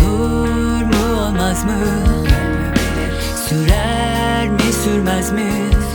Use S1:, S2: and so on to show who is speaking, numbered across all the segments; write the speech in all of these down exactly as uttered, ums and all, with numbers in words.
S1: Olur mu olmaz mı? Sürer mi sürmez mi?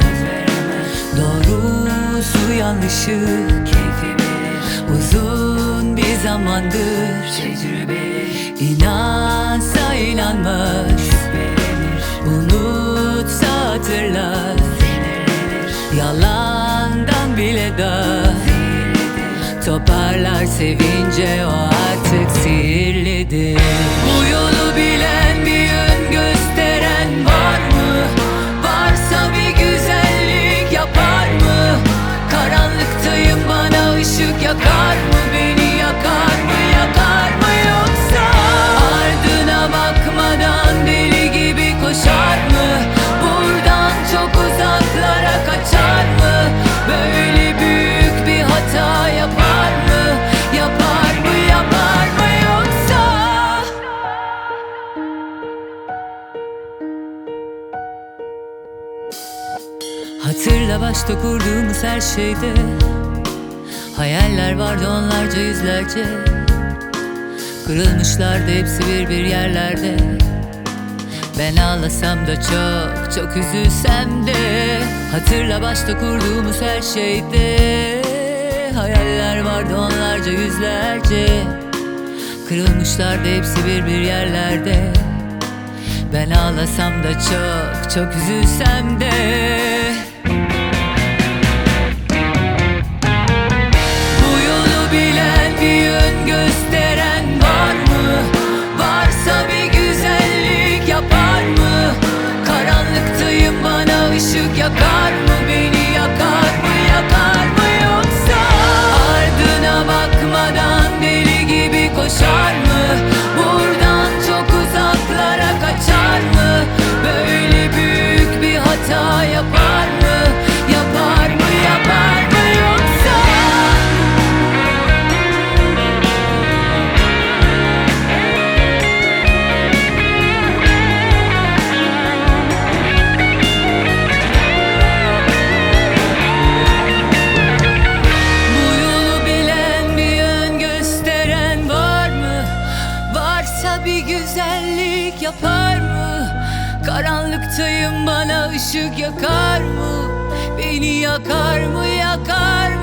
S1: Doğrusu yanlışı keyfi bilir. Uzun bir zamandır tecrübeli. İnansa inanma, şüphelenir. Unutsa hatırlar, sinirlenir. Yalandan bile da toparlar sevince, o artık sihirlidir. Bu yolu bilen, bir yön gösteren var mı? Varsa bir güzellik yapar mı? Karanlıktayım, bana ışık yakar mı? Beni yakar mı, yakar mı? Yoksa ardına bakmadan deli gibi koşar mı? Buradan çok uzaklara kaçar mı? Böyle büyük bir hata yapar mı? Yapar mı, yapar mı yoksa? Hatırla başta kurduğumuz her şeyde hayaller vardı onlarca, yüzlerce. Kırılmışlardı hepsi bir bir yerlerde. Ben ağlasam da çok, çok üzülsem de. Hatırla başta kurduğumuz her şeyde hayaller vardı onlarca, yüzlerce. Kırılmışlardı hepsi bir bir yerlerde. Ben ağlasam da çok, çok üzülsem de. Bu yolu bilen, bir yön gösteren var mı? Varsa bir güzellik yapar mı? Karanlıktayım, bana ışık yakar mı? Beni yakar mı, yakar mı yoksa? Ardına bakmadan deli gibi koşar mı? Buradan çok uzaklara kaçar mı? Böyle büyük bir hata yapar mı? Yapar mı, yapar mı yoksa? Bu yolu bilen, bir yön gösteren var mı? Varsa bir güzellik yapar mı? Karanlıktayım, bana ışık yakar mı? Beni yakar mı, yakar mı?